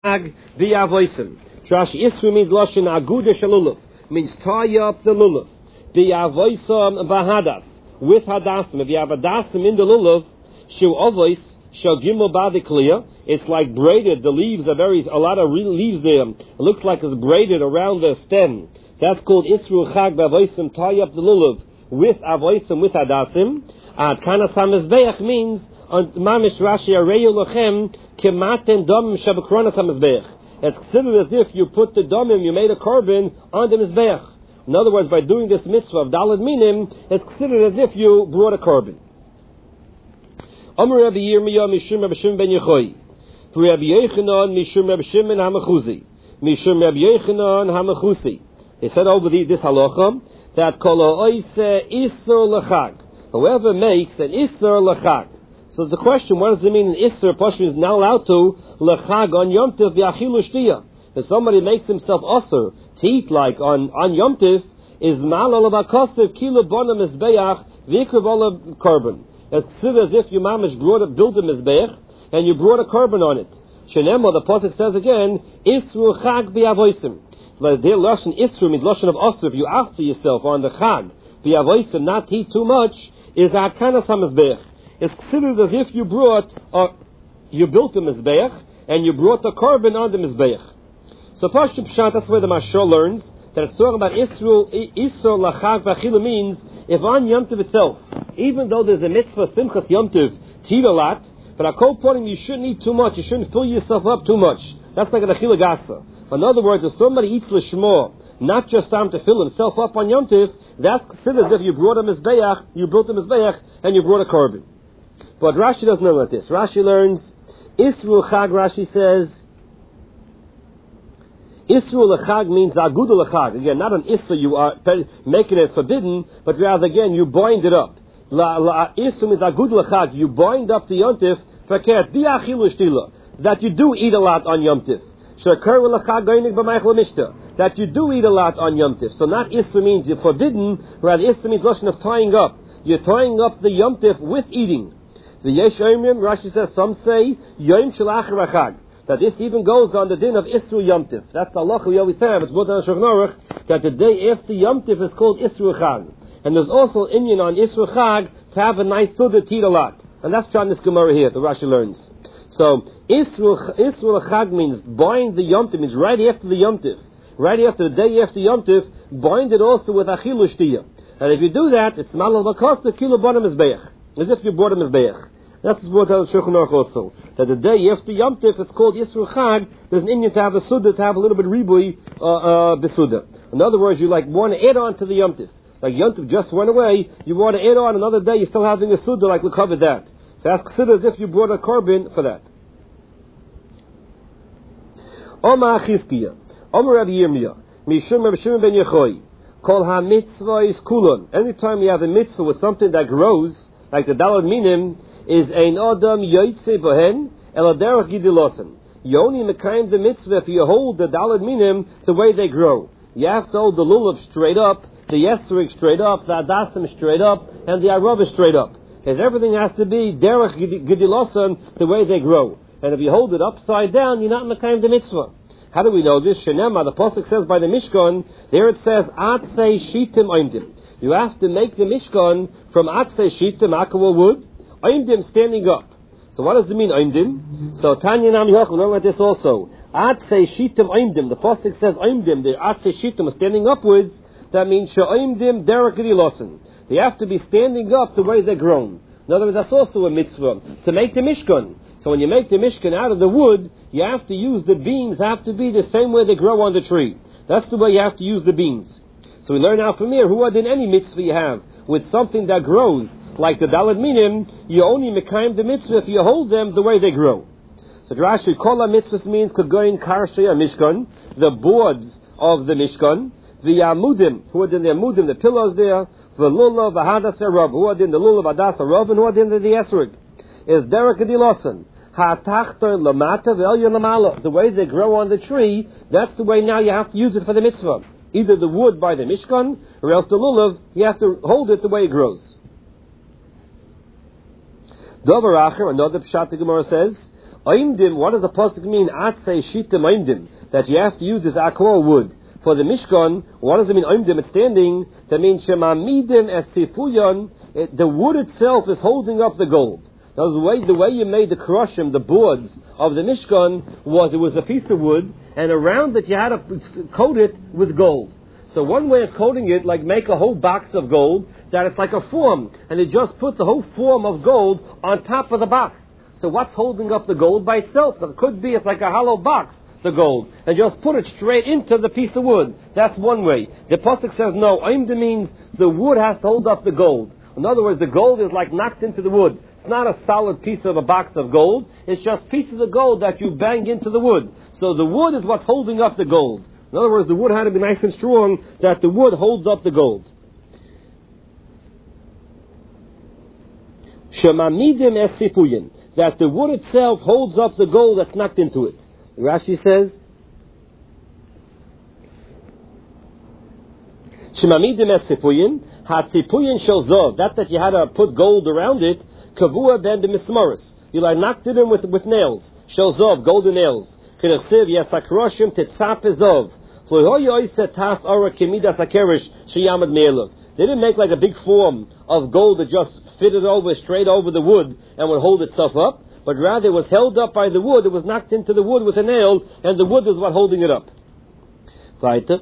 B'Yavosim. Rashi Isru means Lashon Aguda Shalulav, means tie up the lulav. B'Yavosim Bahadas, with hadasim. If you have hadasim in the lulav, Shu Ovois, Shal Gimel Badikliya, it's like braided. The leaves are a lot of leaves there. It looks like it's braided around the stem. That's called Isru Chag B'Avosim, tie up the lulav with Avosim, with hadasim. Kana Samizbeach means on Mamish Rashi Areyu Lochem Kematen Dom Shabakronas Hamizbeach. It's considered as if you put the domim, you made a korban on the mizbeach. In other words, by doing this mitzvah of Dalad Minim, it's considered as if you brought a korban. Amar Rabbi Yirmiyah Mishum Rabbi Shimon ben Yochai, Rabbi Yochanan Mishum Rabbi Shimon Hamachuzi, Mishum Rabbi Yochanan Hamachuzi. They said over this halacha that kol ha'oise isur lechag. Whoever makes an isur lechag. So the question, what does it mean an isur? Pashmi is not allowed to lechag on Yom Tov v'achilu shtiyah. If somebody makes himself asur to eat like on Yom Tov, is malal b'akasev kilo bona mizbeach v'ikra vola korban. It's considered as if you mamish built a mizbeach and you brought a korban on it. Shenemo, the pasuk says again, isru chag b'yavosim. Their lashon isru means lashon of asur. If you ask for yourself on the chag b'yavosim, not to eat too much, is akanas hamizbeach. It's considered as if you built a mizbeach and you brought a korban on the mizbeach. So Pashut Pshat, that's where the Mashal learns that it's talking about Isur lachag v'achilu means if on Yom Tov itself, even though there's a mitzvah simchas Yom Tov to eat a lot, but at kol ponim you shouldn't eat too much. You shouldn't fill yourself up too much. That's like an achila gasa. In other words, if somebody eats l'shmo, not just time to fill himself up on Yom Tov, that's considered as if you brought a mizbeach, you built a mizbeach, and you brought a korban. But Rashi doesn't know about this. Rashi learns, Isru Chag, Rashi says, Isru L'Chag means Agudu L'Chag. Again, not an Isru, you are making it forbidden, but rather again, you bind it up. Isru means Agudu L'Chag. You bind up the Yom Tif, Fakert, Bi'achilu Shtila, that you do eat a lot on Yom Tif. Shekar L'Chag Gainik B'Meichel Mishta, that you do eat a lot on Yom Tif. So not Isru means you're forbidden, rather Isru means Lashon of tying up. You're tying up the Yom Tif with eating. The Yesh Omrim, Rashi says, some say, Yom Shalach Rachag, that this even goes on the din of Isru Yom Tif. That's the halacha we always have. It's brought on Shulchan Aruch that the day after Yom Tif is called Isru Chag. And there's also Inyan on Isru Chag to have a nice suda to eat a lot. And that's John this Gemara here, the Rashi learns. So, Isru Chag means bind the Yom Tif, means right after the Yom Tif. Right after the day after Yom Tif, bind it also with Achilu Shtiyah. And if you do that, it's Malal Bakos, Kilo Bonam Mizbeach. As if you brought a mizbeach. That's what tells Shulchan Aruch also. That the day after Yom Tif, it's called Yisru Chag. There's an Indian to have a suda, to have a little bit ribui besuda. In other words, you want to add on to the Yom Tif. Like Yom Tif just went away, you want to add on another day, you're still having a suda, like we covered that. So that's considered as if you brought a korban for that. Oma Achizkiya, Oma Rabbi Yirmiyah, Mishum Rabbi Shimon ben Yochai, Kol ha-mitzvah is kulon. Anytime you have a mitzvah with something that grows, like the Dalad Minim, is ein adam yoytze bohen eladerach gidilosen. You only mekayim the mitzvah if you hold the Dalad Minim the way they grow. You have to hold the lulav straight up, the yesrik straight up, the adasim straight up, and the arava straight up. Because everything has to be derech gidilosen the way they grow. And if you hold it upside down, you're not mekayim the mitzvah. How do we know this? Shenema, the pasuk says by the Mishkan, there it says, Atzei shitim oimdim. You have to make the Mishkan from Atzei shitim, akwa wood, oimdim, standing up. So what does it mean, oimdim? So Tanya Nam Yoch, we learn like this also. Atzei shitim oimdim. The pasuk says oimdim, the Atzei shitim, standing upwards. That means she'oimdim derech gidilosen. They have to be standing up the way they're grown. In other words, that's also a mitzvah, to make the Mishkan. So when you make the Mishkan out of the wood, you have to use the beams, have to be the same way they grow on the tree. That's the way you have to use the beams. So we learn out from here, who in any mitzvah you have, with something that grows, like the Dalad Minim, you only mekayim the mitzvah if you hold them the way they grow. So Rashi, Kol ha-mitzvahs means Kagoyin Karshei Mishkan, the boards of the Mishkan, the Amudim, who in the Amudim, the pillars there, the Lulav, the Hadas Rav, who in the Lulav, Hadas Rav, and who in the Esrig, is Derek Adilosan. The way they grow on the tree, that's the way now you have to use it for the mitzvah. Either the wood by the Mishkan, or else the lulav, you have to hold it the way it grows. Dover Acher, another Pshat the Gemara says, Oimdim, what does the pasuk mean? Atzei shitim oimdim, that you have to use this akor wood. For the Mishkan, what does it mean? Oimdim, it's standing. That means shemamidim es sifuyon. The wood itself is holding up the gold. Now, the way you made the krushim, the boards of the Mishkan, it was a piece of wood, and around it you had to coat it with gold. So one way of coating it, like make a whole box of gold, that it's like a form, and it just puts the whole form of gold on top of the box. So what's holding up the gold by itself? So it could be it's like a hollow box, the gold, and just put it straight into the piece of wood. That's one way. The pasuk says no. Oimdim means the wood has to hold up the gold. In other words, the gold is like knocked into the wood. It's not a solid piece of a box of gold. It's just pieces of gold that you bang into the wood. So the wood is what's holding up the gold. In other words, the wood had to be nice and strong, that the wood holds up the gold. Shemamidim es sifuyin, that the wood itself holds up the gold that's knocked into it. Rashi says, Shemamidim es sifuyin, ha-sifuyin shel zov, that you had to put gold around it, kavua ben de mismaris. You like knocked it in with nails. Shel zov, golden nails. Kinasiv yasakroshim tetzap zov. They didn't make like a big form of gold that just fitted over straight over the wood and would hold itself up, but rather it was held up by the wood. It was knocked into the wood with a nail, and the wood was what holding it up. Weiter.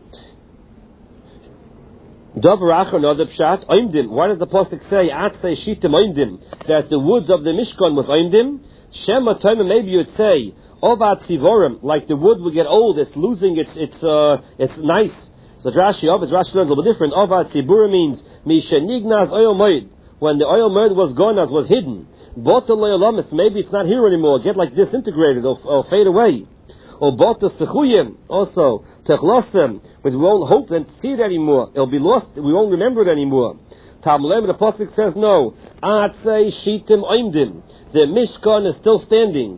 Another pshat, oimdim. Why does the pasuk say atzei shitim oimdim, that the woods of the Mishkan was oimdim? Shema time, maybe you'd say Ovad Sivorim, like the wood will get old, it's losing its nice. So Rashi learns a little bit different. Ovad Siburim means Mishenignaz oil moed, when the oil moed was gone, as was hidden. Botel loyolamis, maybe it's not here anymore, get like disintegrated or fade away. Or botel sechuyim, also techlosem, which we won't hope and see it anymore. It'll be lost. We won't remember it anymore. Tamlem, the pasuk says no. Atzei shitim oimdim. The Mishkan is still standing.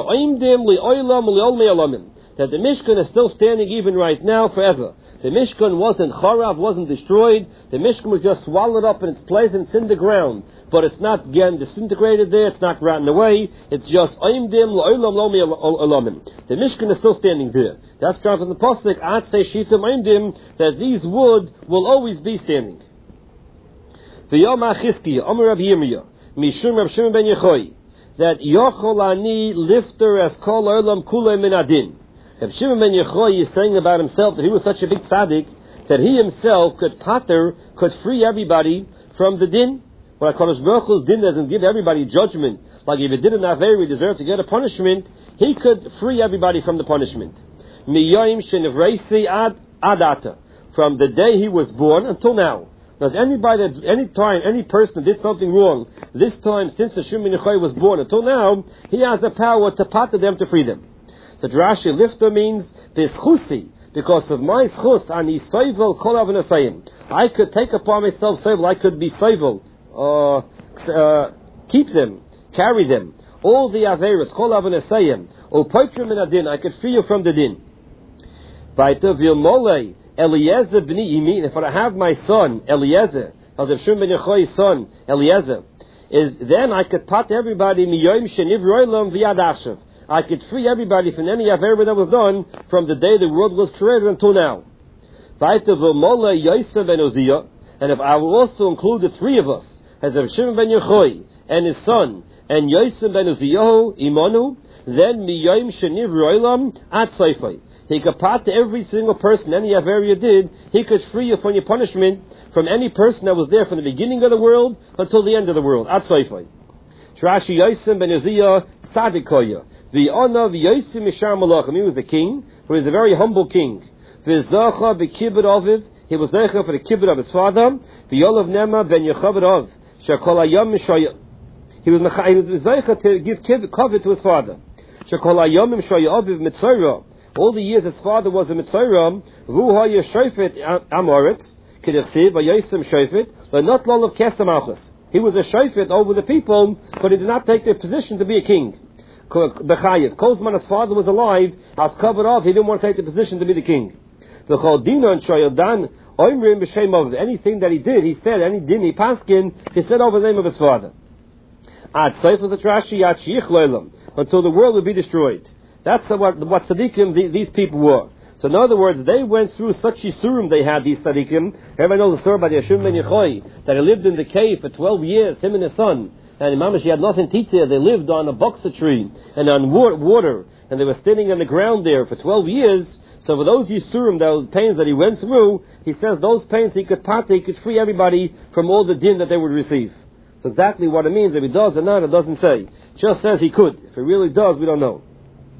That the Mishkan is still standing even right now, forever. The Mishkan wasn't Charav, wasn't destroyed. The Mishkan was just swallowed up in its place and it's in the ground. But it's not again disintegrated there, it's not rotten away. It's just Oimdim L'olam Lo Me'olamim. The Mishkan is still standing there. That's drawn from the pasuk Atzei Shitim Oimdim, that these wood will always be standing. V'yom HaChizkiya Omer Rav Yirmiyah Mishum Rav Shimon ben Yochai, that Yochol Ani lifter as kol olam kulei min adin. Rav Shimon ben Yochai is saying about himself that he was such a big tzaddik that he himself could free everybody from the din. When HaKadosh Baruch Hu's din doesn't give everybody judgment, like if it did an aver, he deserved to get a punishment, he could free everybody from the punishment. Miyoim shenivreisi ad adata, from the day he was born until now. Does anybody, any person that did something wrong, this time since the Shimon ben Yochai was born until now, he has the power to pater them, to free them. So Rashi lifter means this chusi, because of my chus ani soivel kol avnasayim. I could take upon myself soivel, I could be soivel, keep them, carry them. All the averos kol avnasayim, or poitrim min adin, I could free you from the din. Vaita vilmolei. Eliezer b'ni Yimi, if I have my son, Eliezer, as if Shimon ben Yochai's son, Eliezer, then I could pat everybody, miyoim sheniv roilam v'yad achshav. I could free everybody from any aver that was done from the day the world was created until now. V'ayta v'mola Yosef ben Uzziah, and if I will also include the three of us, as if Shimon ben Yochai, and his son, and Yosef ben Uzziah, imanu, then miyoim sheniv roilam at soifai. He could pat to every single person, any aver you did, he could free you from your punishment from any person that was there from the beginning of the world until the end of the world. At Soifai. Rashi Yosem ben Uzziah Tzadikoya. V'yona v'yosem mishar malachim. He was a king, who was a very humble king. V'zacha b'kibbut aviv. He was zecha for the kibbut of his father. V'yolav nema ben Yechavid av. Shekol hayom mishaya. He was zecha to give kavod to his father. Shekol hayom mishaya aviv mitzvayra. All the years his father was a Mitzrayim, Ruha Yeshofet Amoritz, Kedesiv, Vayosem Shofet, but not long of Kesamachus. He was a Shofet over the people, but he did not take the position to be a king. Bechayev, Kozman, his father was alive, as covered off, he didn't want to take the position to be the king. The Chaldina and Shoyadan, Oimrim B'Shem of anything that he did, he said, any din he paskin, he said over the name of his father. Ad Seif was a Trashi, Ad Shiich Loilam. until the world would be destroyed. That's what tzaddikim these people were. So in other words, they went through such yisurim they had, these tzaddikim. Everybody knows the story about Yeshua ben Yochai, that he lived in the cave for 12 years, him and his son. And Mamash, he had nothing to eat there. They lived on a boxa tree and on water. And they were standing on the ground there for 12 years. So for those yisurim, those pains that he went through, he says those pains he could free everybody from all the din that they would receive. So exactly what it means, if he does or not, it doesn't say. It just says he could. If he really does, we don't know.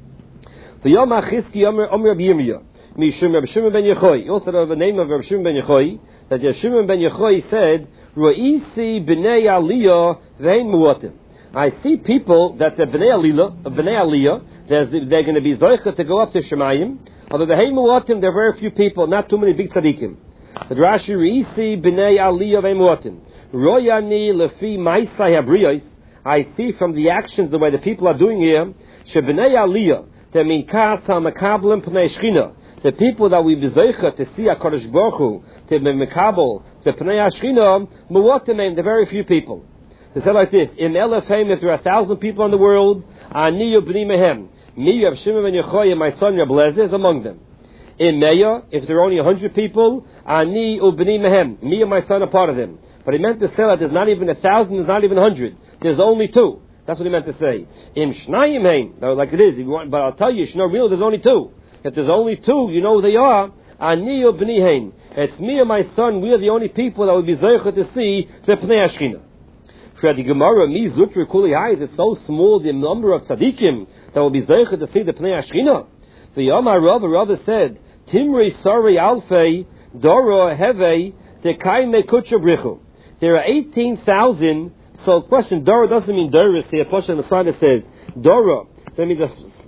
The Yom HaChizki Omer Rabbi Yirmiyah. Mishum Rabbi Shimon ben Yochai. You also know the name of Rabbi Shimon ben Yochai, that Rabbi Shimon ben Yochai said, Ro'isi b'nei aliyah v'ein mu'atim. I see people that the b'nei aliyah, they're going to be zoicha to go up to Shemayim, although the v'ein mu'atim, there are very few people, not too many big tzaddikim. The Rashi, Ro'isi b'nei aliyah v'ein mu'atim. Ro'yani lefi ma'isai habriyos. I see from the actions, the way the people are doing here, sheb'nei aliyah, they mean kas ha-makablim p'nei shchina. The people that we bezoicha to see HaKadosh Baruch Hu, to be mekabel, to pnei hashchina, mu'atim, they're very few people. They say like this: in Elefim, if there are 1,000 people in the world, ani ubni mehem, me Rav Shimon ben Yochai and my son Reb Lezer is among them. In Meya, if there are only 100 people, ani ubni mehem, me and my son are part of them. But he meant to say that there's not even 1,000, there's not even 100. There's only 2. That's what he meant to say. In Shnayim heim, like it is. But I'll tell you, real, there's only 2. If there's only 2, you know who they are. Ani ubni heim. It's me and my son. We are the only people that will be zeicha to see the pnei hashchina. For the Gemara, mi zutri kuli hayz. It's so small the number of tzaddikim that will be zeicha to see the pnei hashchina. The Yomar Rava said, Timri sari alfei doro heve dekai mekucha brichu. There are 18,000. So, question, Dora doesn't mean Doris here. Pasha on the side says Dora. That means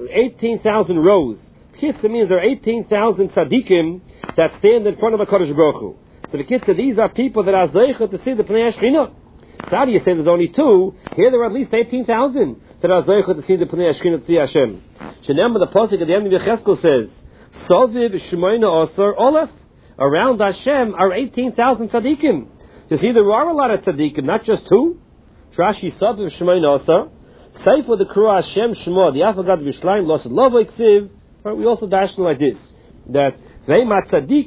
18,000 rows. It means there are 18,000 tzaddikim that stand in front of the Kadosh Baruch Hu. So the kids said these are people that are zeicha to see the Pnei Hashchina. So how do you say there's only 2? Here there are at least 18,000 that are zeicha to see the Pnei Hashchina, to see Hashem. Shenem, the pasuk at the end of Yecheskel says, Soviv Shmoina Osar Olef. Around Hashem are 18,000 tzaddikim. You see, there are a lot of tzaddikim, not just 2. Trashi Soviv Shmoina Osar. Say for the Kura Hashem Shmo, the Afagad Vishlayim Losad Lovo Iksiv. We also dash like this, that these are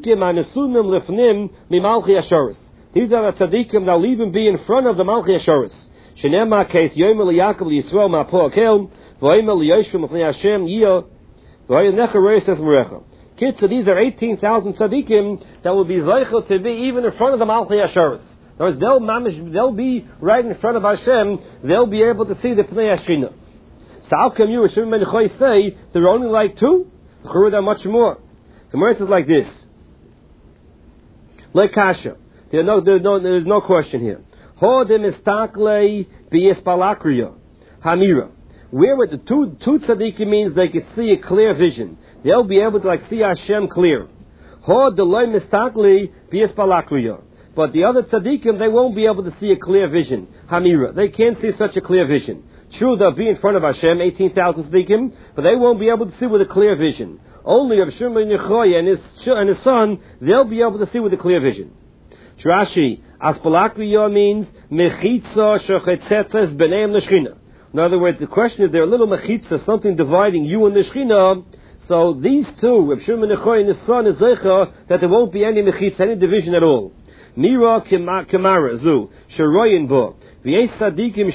the tzaddikim that will even be in front of the Malchi Ashoris. Shenema case Yomer LiYaakov LiYisrael Ma'po Akel V'Yomer LiYoshua M'Pnei Hashem Yiyah V'Yonecha Reis Es Merecha. Kids, so these are 18,000 tzaddikim that will be zeichel to be even in front of the Malchi Ashoris. In other words, they'll be right in front of Hashem. They'll be able to see the Pnei Hashchina. So how come you, Shimon ben Yochai, say there are only like 2? There are much more. So Meretz is like this. Like Kasha. There's no question here. Hodim istakle b'yispalakriya hamira. Where with the two tzaddikim means they could see a clear vision. They'll be able to see Hashem clear. Hodelay mistakle b'yispalakriya. But the other tzaddikim, they won't be able to see a clear vision. Hamira. They can't see such a clear vision. True, they'll be in front of Hashem, 18,000 tzaddikim, but they won't be able to see with a clear vision. Only Rav Shimon ben Yochai and his son, they'll be able to see with a clear vision. Rashi, Aspalakriya means mechitza shechetzetzes b'neim l'shchina. In other words, the question is there a little mechitza, something dividing you and the Shechina. So these 2, Rav Shimon ben Yochai and his son, is zeicha that there won't be any mechitza, any division at all. Mira Kamara Zu Sharoyin Bo. Other tzaddikim,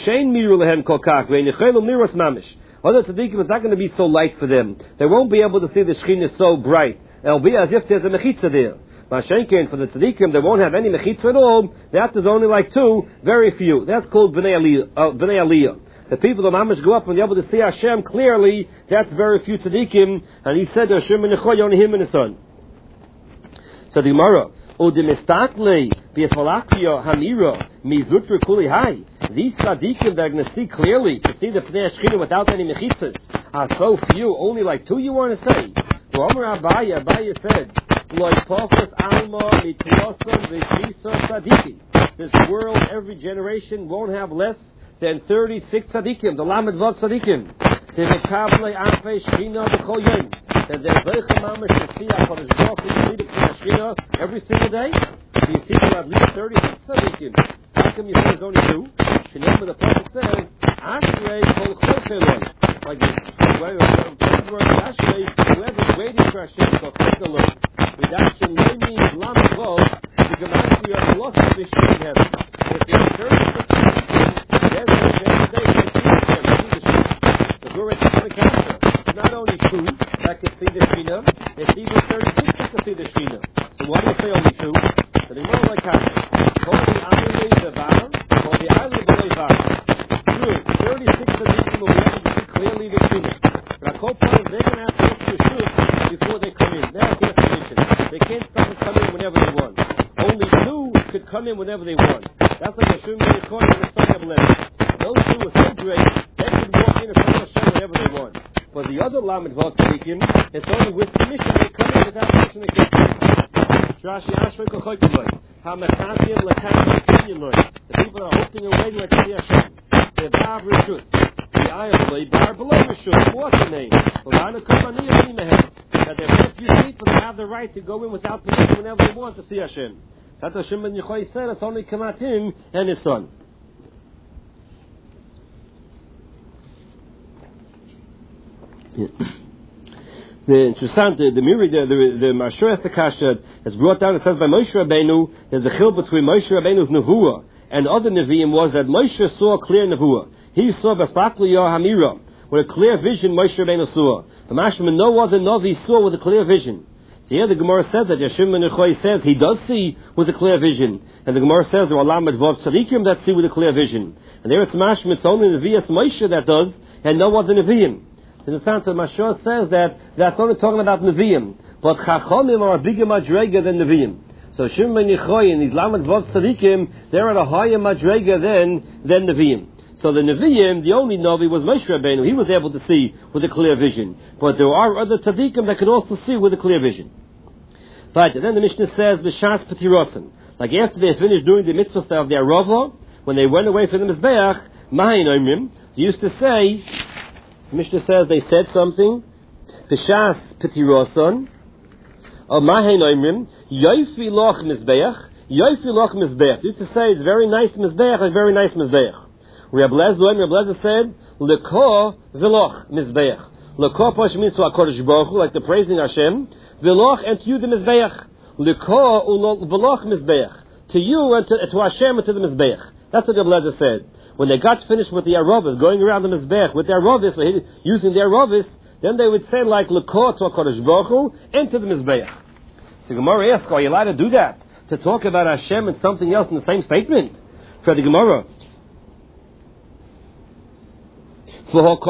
it's not going to be so light for them. They won't be able to see the Shekhinah so bright. It'll be as if there's a mechitza there. Mashenkin, for the tzaddikim, they won't have any mechitza at all. That is only like 2, very few. That's called Bnei Aliyah. The people that mamash go up and be able to see Hashem clearly, that's very few tzaddikim. And he said, Hashem and Nechoy, only him and his son. So the Gemara, Udimistakle, Biesmalakio, Hamira, Mizutru Kuli Hai. These tzaddikim that are going to see clearly, to see the Pnei Hashchina without any mechitzas, are so few, only like 2 you want to say. Omer Abaya said, Loi Pofas Alma, Mitlosom, Vishisa Tzaddiki. This world, every generation won't have less than 36 tzaddikim, the Lamed Vav tzaddikim. The Mekable Afei Shechina B'chol Yom. That they're zeicha mamash to see HaKadosh Baruch Hu, to see the Pnei Hashchina every single day. So you see there are at least 36 tzaddikim. How come you say there's only 2? The name of the prophet says, Ashrei Kol Chol Chelon. like whoever's waiting for Hashem, so take a look. Redaction means Lamed Vav, the Gematria of the lost of Vishnu in heaven. If you have 36 then they see Hashem. So we're ready for the counter. It's not only 2 that can see the Shekhinah, it's even 36 that can see the Shekhinah. So why do you say only 2? So they know like counter. Call the Amalei the Var, call the Amalei the Var. True, 36 of these people will be able to see clearly the Shekhinah. But I call point they're going to have to look to Shul before they come in. They're their position. They can't stop and come in whenever they want. Only 2 could come in whenever they want. That's like a Shum recording in the Son of Lev. Those 2 were so great, they could walk in and front of Hashem whenever they want. But the other Lamed Vav Tzadikim, it's only with permission. They come in without permission. They can't come in. Rashi Ashray Kochoykimoi. HaMechasim L'Kach L'Kinyin. The people that are hoping and waiting like to see Hashem. They're Bar Rishus. The Ayah Bar below Rishus. What's the name? That there are few people that have the right to go in without permission whenever they want to see Hashem. That's what Hashem ben Yochai said. It's only Kamat him and his son. Yeah. The interessant, the Mashur Estakasha is brought down. It says by Moshe Rabbeinu, there's a chil between Moshe Rabbeinu's nevuah and other neviim was that Moshe saw a clear nevuah. He saw Basakli Yah Hamira with a clear vision. Moshe Rabbeinu saw. The Mashman no other Navi saw with a clear vision. So here the Gemara says that Yeshim ben Yochai says he does see with a clear vision, and the Gemara says there are Lamed Vav Tzadikim that see with a clear vision. And there it's Mashman, it's only the Nevi'as Moshe that does, and no other Nevi'im. In the sense that Mashur says that that's only talking about Nevi'im, but Chachamim are a bigger madrega than Nevi'im. So Shimon ben Yochai and these Lamed Vav Tzadikim, they're at a higher madrega than Nevi'im. So the Nevi'im, the only Navi was Moshe Rabbeinu. He was able to see with a clear vision. But there are other Tzadikim that could also see with a clear vision. But then the Mishnah says, B'shas Petirosan. Like after they finished doing the mitzvah of their Rava, when they went away from the Mizbeach, Mahin Omrim, they used to say, the Mishnah says they said something, B'shas Petirosan, or Mahin Omrim, Yoifi Loch Mizbeach, Yoifi Loch Mizbeach. They used to say it's very nice Mizbeach, a very nice Mizbeach. Reb Lezer said, L'ko v'loch mizbeach. L'ko posh means to HaKadosh Baruch Hu, like the praising Hashem. V'loch and to you the mizbeach. L'ko v'loch mizbeach. To you and to Hashem and to the mizbeach. That's what Reb Lezer said. When they got finished with the Aravis, going around the mizbeach with their Aravis, or using their Aravis, then they would say like L'ko to HaKadosh Baruch Hu and to the mizbeach. So Gemara asks, are you allowed to do that? To talk about Hashem and something else in the same statement? For the Gemara. You're like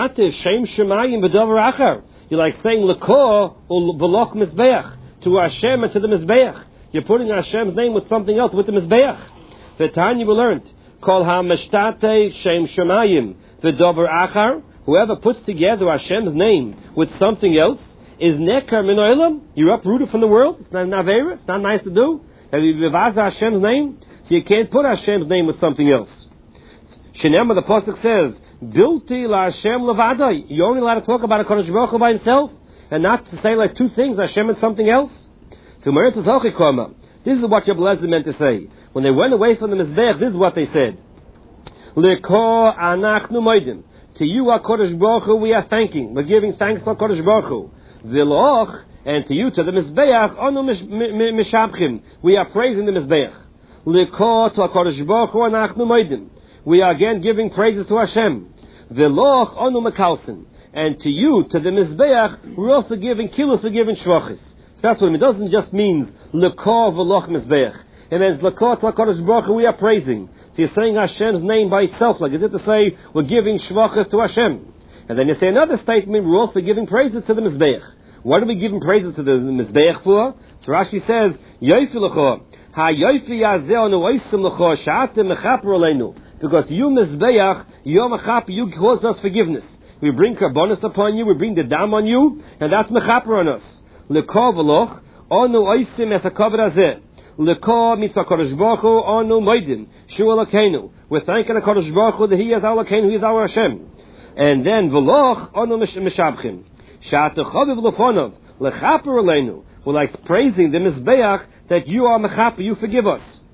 saying L'ko v'loch mizbeach to Hashem and to the mizbeach. You're putting Hashem's name with something else, with the mizbeach. The Tanya we learned, Kol ha-mishtate shem shemayim v'dover achar. Whoever puts together Hashem's name with something else is nekar min olam. You're uprooted from the world. It's not navera. It's not nice to do. Have you bevazed Hashem's name? So you can't put Hashem's name with something else. Shenema, the pasuk says, Bilti la Hashem levadai. You're only allowed to talk about a HaKadosh Baruch Hu by himself, and not to say like two things, Hashem and something else. So this is what your Lezer meant to say. When they went away from the Mizbech, this is what they said. L'ko anachnu moedim. To you, HaKadosh Baruch Hu, we are thanking. We're giving thanks to HaKadosh Baruch Hu. V'loch, and to you, to the Mizbeach, anu mishabchim. We are praising the Mizbeach. L'ko to HaKadosh Baruch Hu anachnu moedim. We are again giving praises to Hashem. V'loch anu mekalsin. And to you, to the Mizbeach, we're also giving kilos, we're giving shvachis. So that's what it means. It doesn't just mean l'ko v'loch Mizbeach. It means l'ko to HaKadosh Baruch Hu, we are praising. So you're saying Hashem's name by itself, like is it to say we're giving shvachis to Hashem? And then you say another statement, we're also giving praises to the Mizbeach. What are we giving praises to the Mizbeach for? So Rashi says, Yoifi l'cho, ha-yoifi yazeh anu oisim l'cho, sha'atem mechaper oleinu. Because you, Mizbeach, Yom HaChap, you cause us forgiveness. We bring karbonos upon you, we bring the dam on you, and that's mechaper on us. L'ko v'loch, onu oisim es ha'kavod hazeh. L'ko mitzvah HaKadosh Baruch Hu, onu moedim, shu Elokeinu. We're thanking HaKadosh Baruch Hu that He is our Elokeinu, He is our Hashem. And then v'loch, onu mishabchim. Sha'atechaviv l'fonov, l'chaper aleinu. We're like praising the Mizbeach that you are mechaper, you forgive us.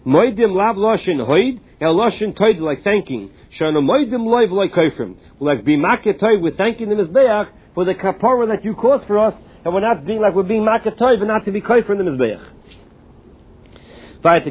Moedim lav loshin hoid, el loshin toid, like thanking. Shana moedim loiv like kofrim. Like be maketoy, we're thanking the Mizbeach for the kapara that you caused for us, and we're not being like we're being maketoy, but not to be kofrim in the Mizbeach. Then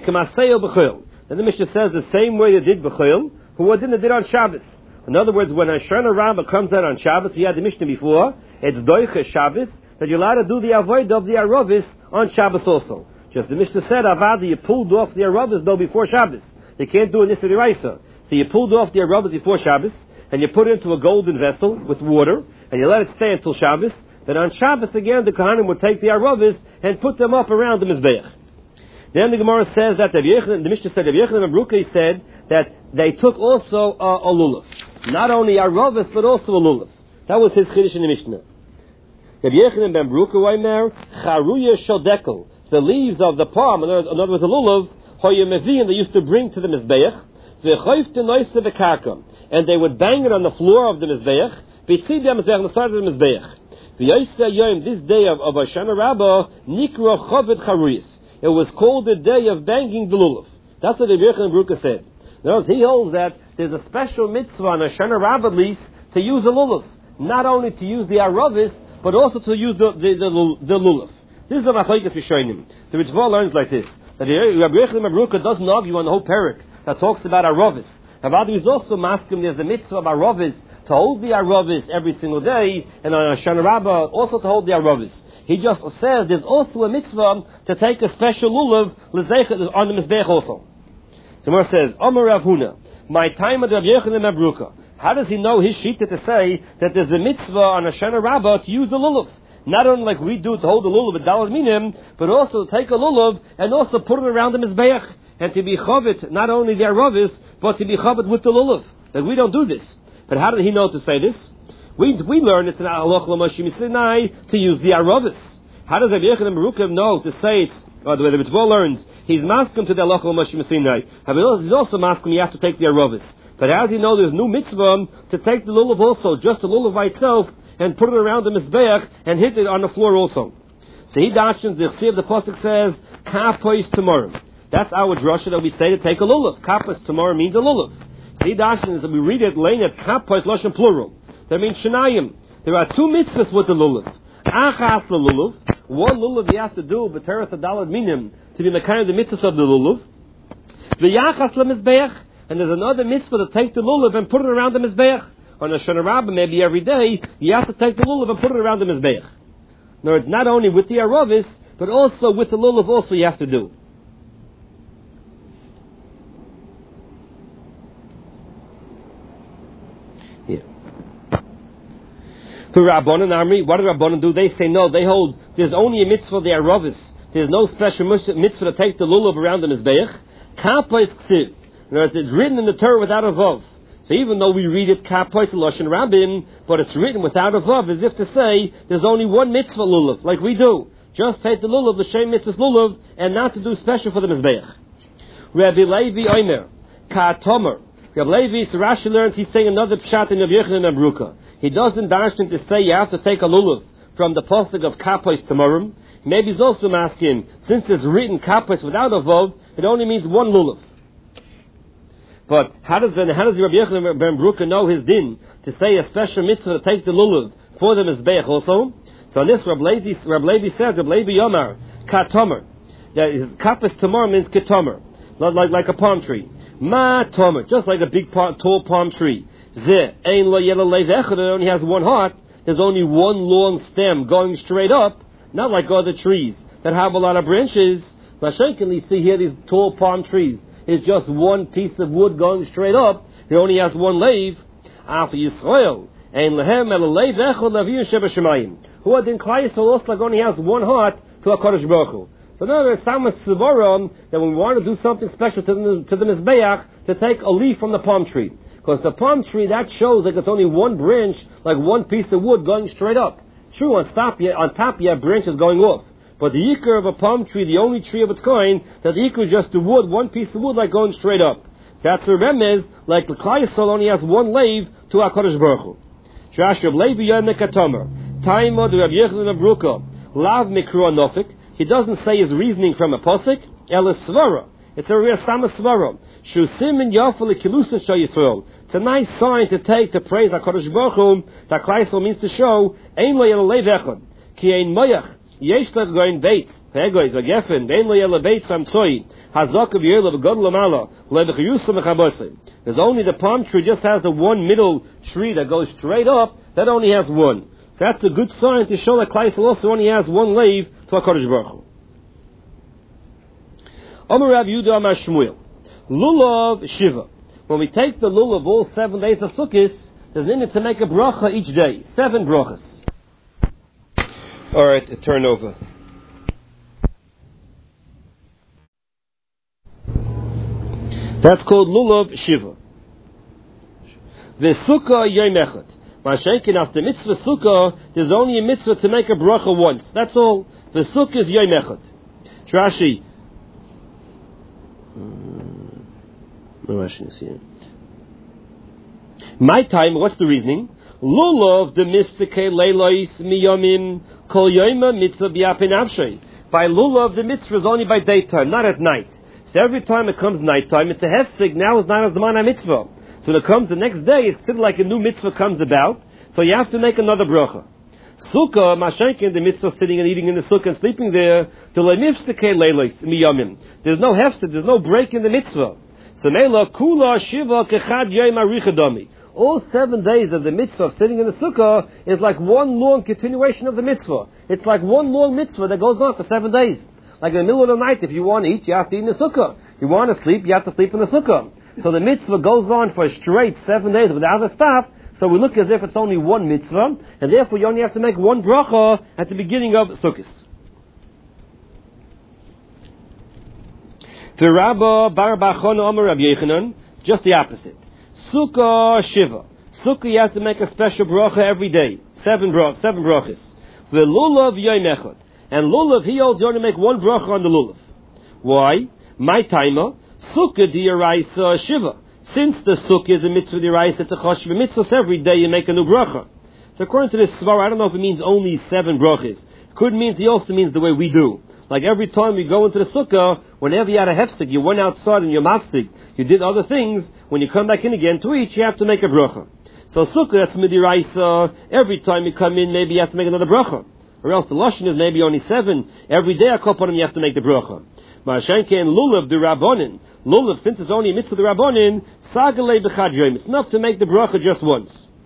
the Mishnah says the same way they did b'chol, who did on Shabbos. In other words, when a Shana Rabbah comes out on Shabbos, we had the Mishnah before, it's doiche Shabbos, that you're allowed to do the avodah of the Aravis on Shabbos also. Just the Mishnah said, Avada, you pulled off the Aravis though before Shabbos. You can't do an Issa D'Oraisa. So you pulled off the Aravis before Shabbos, and you put it into a golden vessel with water, and you let it stay until Shabbos. Then on Shabbos again, the Kohanim would take the Aravis and put them up around the Mizbeach. Then the Gemara says that the Mishnah said, Rabbi Yochanan ben Beruka said that they took also a lulav. Not only a ravis, but also a lulav. That was his chiddush in the Mishnah. Rabbi Yochanan ben Beruka Omer, charuya shel dekel, the leaves of the palm, in other words, a lulav, hoya meviim, they used to bring to the Mizbeach, v'choif tenoisa v'karka, and they would bang it on the floor of the Mizbeach, b'tzid Mizbeach, on the side of the Mizbeach. V'yoysa yom, this day of Hoshana Rabbah, nikra chovet charuyas. It was called the day of banging the lulav. That's what Rabbi Yochanan ben Beruka said. Notice he holds that there's a special mitzvah on a Shana Rabbah lease to use a lulav. Not only to use the aravis, but also to use the lulav. This is a machlokes rishonim. The Ritva learns like this. That Rabbi Yochanan ben Beruka doesn't argue on the whole parak that talks about aravis. Rabbi is also masking there's the mitzvah of aravis to hold the aravis every single day, and on a Shana Rabbah also to hold the aravis. He just says there's also a mitzvah to take a special lulav on the Mizbeach also. So Gemara says, Omer Rav Huna, my time of Rabbi Yochanan ben Beruka. How does he know his shita to say that there's a mitzvah on a Shana Rabbah to use the lulav? Not only like we do to hold the lulav at Daled Minim, but also to take a lulav and also put it around the Mizbeach and to be chavit, not only the aravis, but to be chavit with the lulav. Like we don't do this. But how did he know to say this? We learn it's an halach l'mashim Sinai to use the aravis. How does Rabbi Yochanan ben Beruka know to say it? Or the way the Ritva learns, he's masking to the halach l'mashim Sinai. He's also masking you have to take the aravis. But how does he know there's no mitzvah to take the lulav also, just the lulav by itself, and put it around the mizbeach and hit it on the floor also? So he dashens the chsi of the pasuk says kapois tomorrow. That's our drasha that we say to take a lulav. Kapois tomorrow means a lulav. So he dashens that we read it laying at kapois lashon plural. That means Shanayim. There are two mitzvahs with the lulav. Achas lulav. One lulav you have to do, b'teres adalad minim, to be the kind of the mitzvahs of the lulav. V'yachas lemizbeach. And there's another mitzvah to take the lulav and put it around the mizbeach. On a Shana Rabbah, maybe every day, you have to take the lulav and put it around the mizbeach. No, it's not only with the aravis, but also with the lulav also you have to do. For Rabbanan Amri, what do Rabbanan do? They say no, they hold there's only a mitzvah the aravis. There's no special mitzvah to take the lulav around the mizbeach. Kapois ksiv. It's written in the Torah without a vav. So even though we read it kapois lashon rabbin, but it's written without a vav, as if to say there's only one mitzvah lulav, like we do. Just take the lulav, the shem mitzvah lulav, and not to do special for the mizbeach. Rabbi Levi Omer, Ka'atomer. Rabbi Levi, so Rashi learns he's saying another pshat in Rabbi Yochanan ben Beruka. He doesn't darshan to say you have to take a lulav from the pasuk of kapois tomorrow. Maybe he's also asking, since it's written kapois without a vav, it only means one lulav. But how does Rabbi Yochanan ben Beruka know his din to say a special mitzvah to take the lulav for the mizbeach also? So on this, Rabbi Levi says, Rabbi Levi Yomar, Ka'atomer. Kapois tomorrow means ketomer, like a palm tree. Ma tomer, just like a big tall palm tree. Ze ein lo yellow lev echad, it only has one heart. There's only one long stem going straight up, not like other trees that have a lot of branches. Mashenkinly see here these tall palm trees. It's just one piece of wood going straight up. It only has one lev. After Yisrael, ein lehem el lev echad lavir sheba shemayim. Who had in Klai Yisrael also like only has one heart to HaKadosh Baruch Hu. So now there's some Sivarim that when we want to do something special to the Mizbeach, to take a leaf from the palm tree. Because the palm tree, that shows like it's only one branch, like one piece of wood going straight up. True, on top you have branches going off. But the yikar of a palm tree, the only tree of its kind, that the yikar is just the wood, one piece of wood like going straight up. That's the remez, like the Klai Yisrael only has one leaf to HaKadosh Baruch Hu. Shrash Rav Levi Yomer Ka'atomer. Taimod Rabbi Yochanan ben Beruka. Lav Mikra Nofik. He doesn't say his reasoning from a posik, el svara. It's a real Samasvara. Shusim Yafal Kilusa Shah Yisrael. It's a nice sign to take to praise HaKadosh Baruch Hu. That Kleisel means to show Ein Lo Yel Lev Echad Ki Ein Moyach Yesh Lech Goin Beit Hegoiz Vagefen Ein Lo Yel Beit Samtzoi Hazak of Yerle V'God Lamala Levich Yusam Mechabosei. There's only the palm tree just has the one middle tree that goes straight up. That only has one. So that's a good sign to show that Kleisel also only has one lev to HaKadosh Baruch Hu. Amar Rav Yehuda Amar Shmuel Lulav Shiva. When we take the lulav all 7 days of Sukkot, there's an need to make a bracha each day. 7 brachas. Alright, a turnover. That's called lulav Shiva. The Sukkah Yom Echad. Mashenkin, after mitzvah Sukkah, there's only a mitzvah to make a bracha once. That's all. The Sukkah is Yom Echad. Rashi. My time, what's the reasoning? Lulav the mitzvah leilois miyamim kol yoyma mitzvah b'yapin avshay. By lulav, the mitzvah is only by daytime, not at night. So every time it comes nighttime, it's a hefsek. Now is not a zman mitzvah. So when it comes the next day, it's still like a new mitzvah comes about. So you have to make another bracha. Sukkah, mashenkin, the mitzvah sitting and eating in the sukkah and sleeping there. There's no hefsek, there's no break in the mitzvah. So Mela Kula Shiva Kechad Yom Arichadami. All 7 days of the mitzvah of sitting in the sukkah is like one long continuation of the mitzvah. It's like one long mitzvah that goes on for 7 days. Like in the middle of the night, if you want to eat, you have to eat in the sukkah. You want to sleep, you have to sleep in the sukkah. So the mitzvah goes on for a straight 7 days without a stop. So we look as if it's only one mitzvah, and therefore you only have to make one bracha at the beginning of Sukkot. The Rabba Bar Bachon Omer Rabbi Yechanan, just the opposite. Sukkah Shiva. Sukkah you have to make a special bracha every day. 7 brachas. The lulav Yom Echad. And lulav, he holds you only make one bracha on the lulav. Why? My timer. Sukkah D'Oraisa Shiva. Since the sukkah is a mitzvah D'Oraisa, it's a choshev mitzvah, so every day you make a new bracha. So according to this svar, I don't know if it means only 7 brachas. Could mean it also means the way we do. Like every time you go into the sukkah, whenever you had a hefsek, you went outside and you're mafsik, you did other things, when you come back in again to eat, you have to make a bracha. So sukkah, that's midiraisa, every time you come in, maybe you have to make another bracha. Or else the lashon is maybe only 7. Every day I call upon him, you have to make the bracha. Ma'ashenke and lulav the rabbonin. Lulav, since it's only a mitzvah the rabbonin, sagalei b'chad yom. It's enough to make the bracha just once.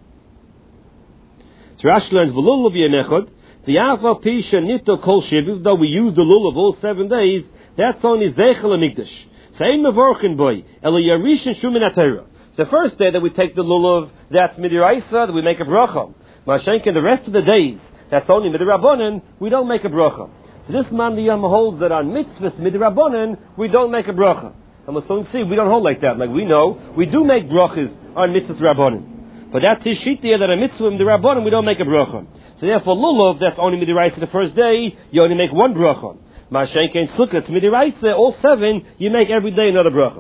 So Rashi learns, v'lulav yemechad, v'yava pisha nito kol shiv, though we use the lulav all 7 days, that's only zeichel amigdash. Same mevorchin boy, ela yarishin shumin atayra. The first day that we take the lulav, that's midiraisa, that we make a bracha. Ma'ashenke, the rest of the days, that's only midirabbonin, we don't make a bracha. So this man the Yom holds that on mitzvahs midirabbonin, we don't make a bracha. And we'll soon see, we don't hold like that. Like we know, we do make brachas on mitzvahs rabbonin. But that tishitiyah that a mitzvah midirabbonin, we don't make a bracha. So therefore lulav, that's only midiraisa the first day, you only make one bracha. Ma'ashenke and sukkah, it's midiraisa, all 7, you make every day another bracha.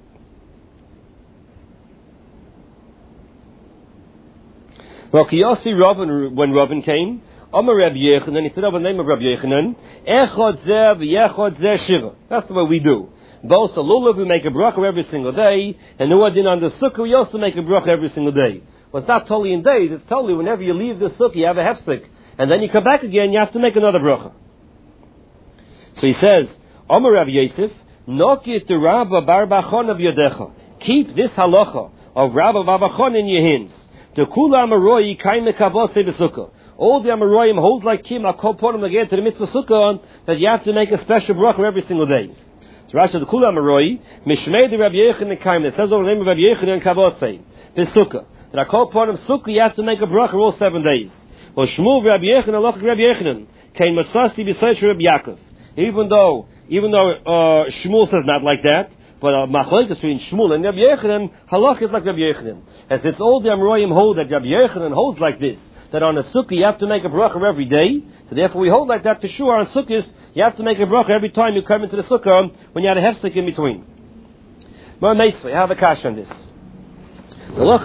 Well, Kiyasi Ravin, when Ravin came, Amar Rabbi Yechanan, he said over the name of Rabbi Yechanan, Echad Zeh v'Yechad Zeh Shiva. That's the way we do. Both the lulav, we make a bracha every single day, and the one on the sukkah, we also make a bracha every single day. Well, it's not totally in days, it's totally whenever you leave the sukkah, you have a hefsek, and then you come back again, you have to make another bracha. So he says, Amar Rabbi Yosef, Nokit the Rabba Bar Bachon of Yodecha. Keep this halacha of Rabba Bar Bachon in your hands. The Kula Amaroi Kaim Mekavose B'Sukkah. All the Amoraim hold like Kim Akoponim again to the mitzvah sukkah that you have to make a special bracha every single day. So Rashi the Kula Amaroi Mishmei the Rabbi Yechanan Kaim. It says over the name of Rabbi Yechanan Kavose B'Sukkah. That Akoponim sukkah you have to make a bracha all 7 days. Well Shmuel Rabbi Yechanan Alach Rabbi Yechanan Kaim Matzasti B'Sayich Rabbi Yaakov. Even though Shmuel says not like that. But machlokes between Shmuel and Rabbi Yechanan, halach is like Rabbi Yechanan. And since all the Amoraim hold that Rabbi Yechanan holds like this, that on a sukkah you have to make a bracha every day, so therefore we hold like that to sure on sukkahs, you have to make a bracha every time you come into the sukkah when you had a hefsek in between. More nicely, I have a kash on this.